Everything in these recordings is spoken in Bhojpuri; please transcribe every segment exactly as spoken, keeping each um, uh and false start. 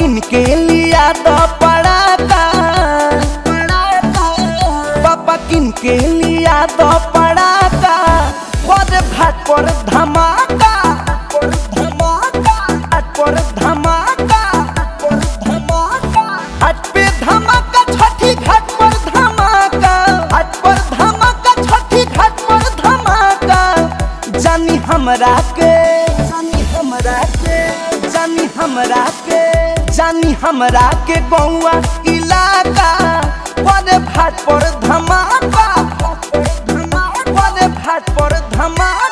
किन के लिया तो पड़ाका, पापा किन के लिया तो पड़ाका, पर भाट पर धमाका, पर धमाका, हट पे धमाका छठी घाट पर धमाका, हट पर धमाका छठी घाट पर धमाका। जानी हमरा के, जानी हमरा के, जानी हमरा के, जानी हमरा के गौआ इलाका, पर भाट पर धमाका, पर भाट पर धमाका।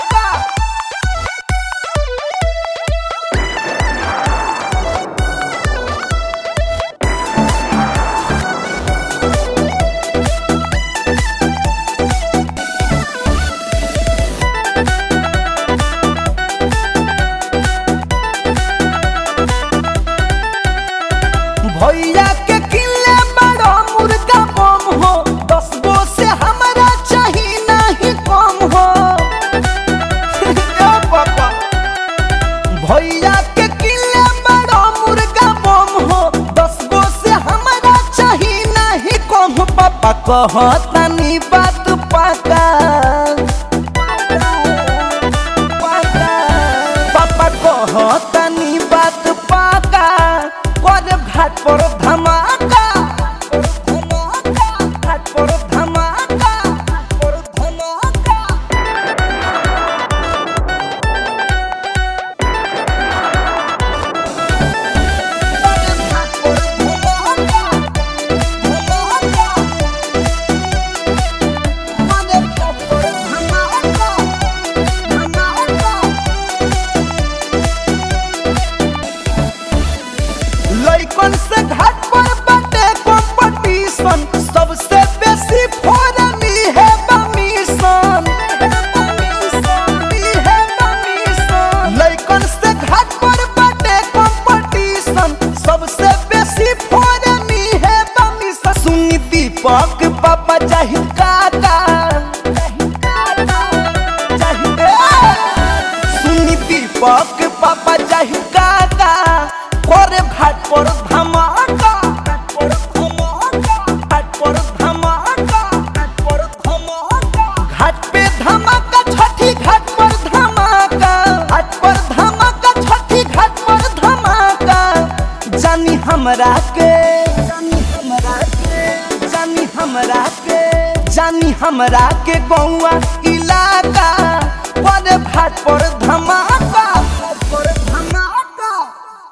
भैया के किले बड़ा मुर्गा बम हो, दस गो से हमरा चाहिए नहीं कम हो। पापा भैया के किले बड़ा मुर्गा बम हो, दस गो से हमरा चाहिए नहीं कम हो। पापा कहतनी बात पाका, पापा कहतनी बात पाका, पर घाट पर धमाका, घाट पर धमाका, पर धमाका। लइकन से घाट पर बाटे कंपटीशन, सबसे बेसी फोरमी है बमिशन, लइकन से घाट पर बाटे कंपटीशन, सबसे बेसी फोरमी है बमिशन। सुनी दीपक पापा जाहिद काका, सुनी दीपक पापा जाहिद काका, पर घाट पर धमाका, घाट पर धमाका, घाट पे धमाका छठी घाट पर धमाका, घाट पर धमाका छठी घाट पर धमाका। जानी हमरा के, जानी हमरा के, जानी हमरा के, जानी हमरा के गौआ इलाका,